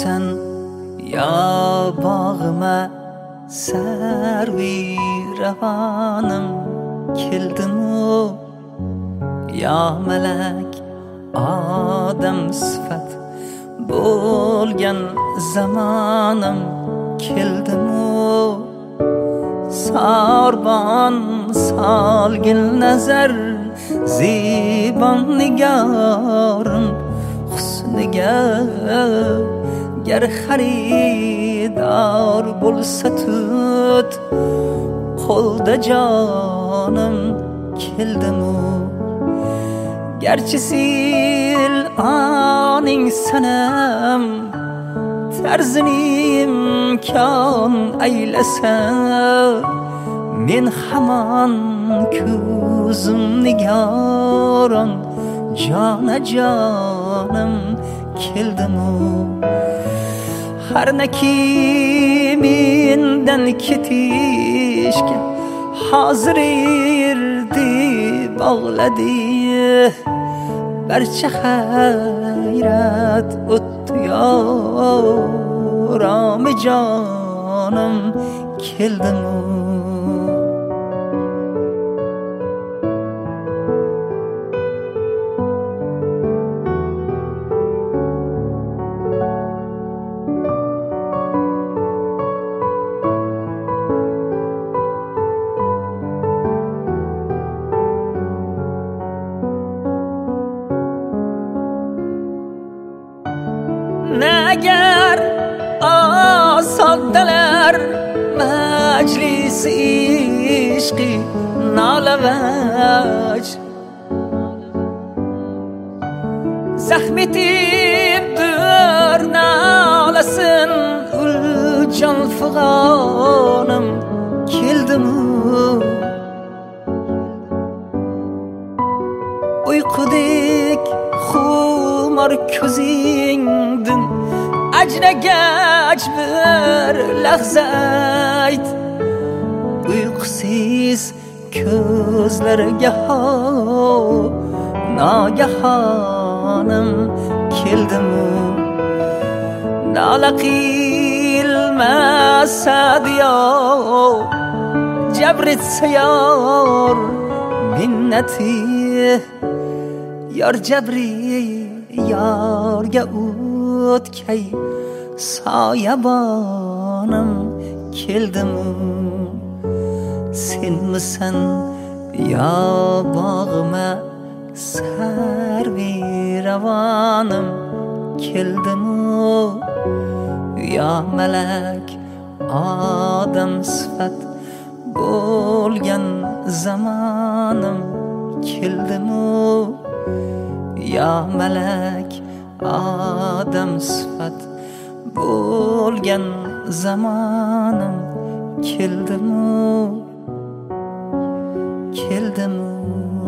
sen ya bağıma servi ravanım keldim o ya melek adam sıfat bo'lgan zamonim keldim o sarban salgin nazar ziban nigarim husniga gar xaridor bo'lsa tut qo'lda jonim keldim o garchi sil aning sanam tarzini imkon aylasa men hamon ko'zim nigoron jona jonim keldim o har naki mendan ketishga hozir erdi bog'ladi barcha hayrat o'tdi yoram jonim keldim o Nagar asoddalar majlisi ishqi nolavaj zahm etibdir nolasin uljon fig'onim keldim uykudek xumor ko'zingdin ajragach bir lahza ayt uyqusiz ko'zlarga nagahonim keldim nola qilmasa diyo jabr etsa yor minnati yor jabri yorga o'tkay soyabonim keldim senmisan yo bog'ima sarvi ravonim keldim yo malak odam sifat bo'lgan zamonim keldim yo malak odam sifat bo'lgan zamonim keldim